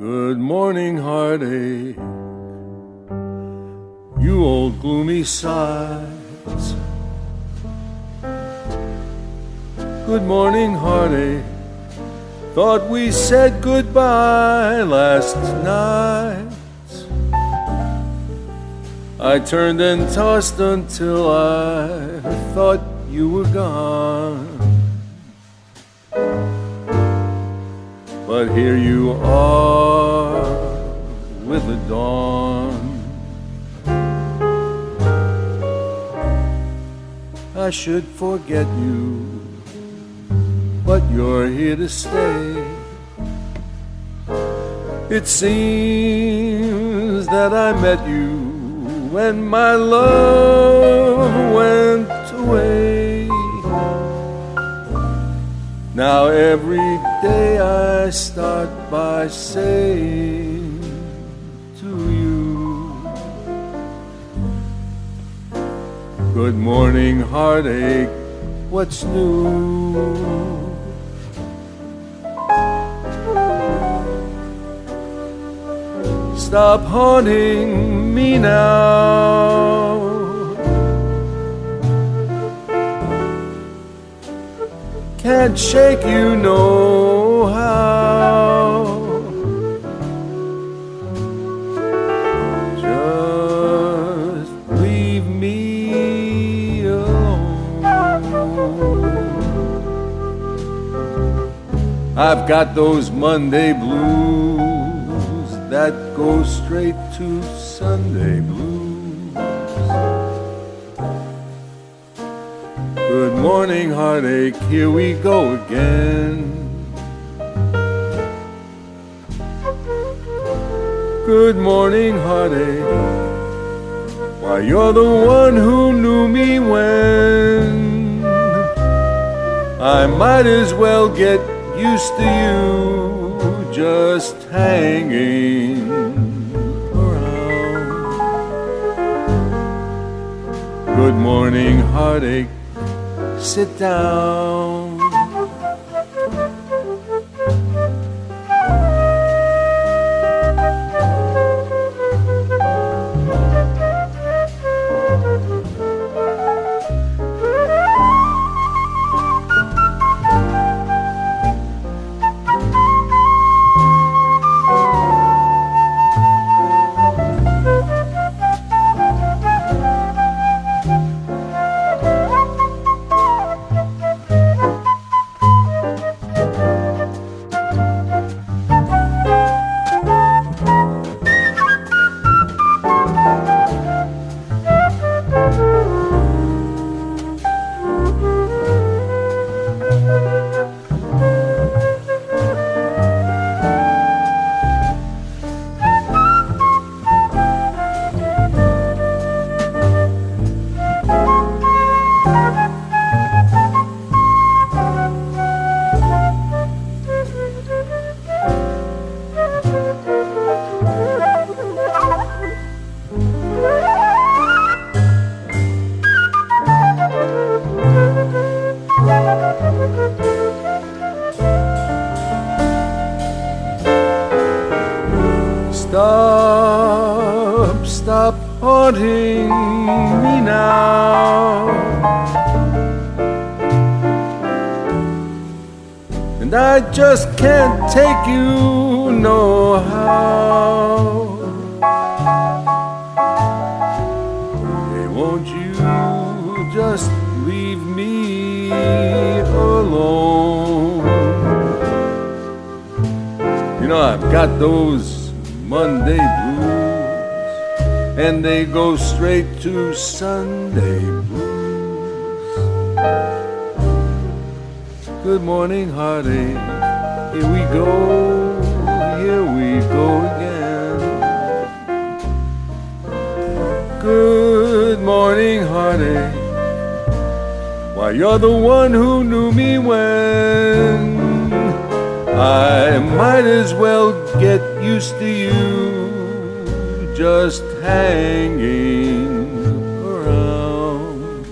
Good morning, heartache, you old gloomy sights. Good morning, heartache, thought we said goodbye last night. I turned and tossed until I thought you were gone. But here you are with the dawn. I should forget you, but you're here to stay. It seems that I met you when my love went away. Now every day I start by saying to you, good morning, heartache, what's new? Stop haunting me now. Can't shake you no how. Just leave me alone. I've got those Monday blues that go straight to Sunday blues. Good morning, heartache, here we go again. Good morning, heartache, why you're the one who knew me when. I might as well get used to you just hanging around. Good morning, heartache, sit down. Stop haunting me now. And I just can't take you no how. Hey, won't you just leave me alone? You know, I've got those Monday blues, and they go straight to Sunday blues. Good morning, heartache, here we go again. Good morning, heartache, why you're the one who knew me when. I might as well get used to you just hanging around.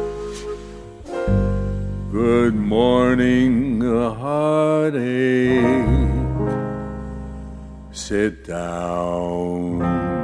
Good morning, heartache, sit down.